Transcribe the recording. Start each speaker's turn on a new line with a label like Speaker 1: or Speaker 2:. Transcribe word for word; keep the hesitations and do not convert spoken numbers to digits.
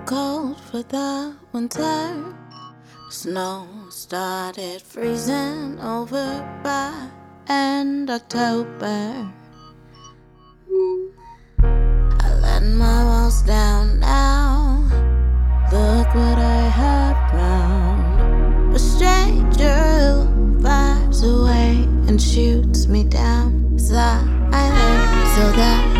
Speaker 1: cold for the winter. Snow started freezing over by end October. Mm. I let my walls down now. Look what I have found. A stranger who vibes away and shoots me down silent so that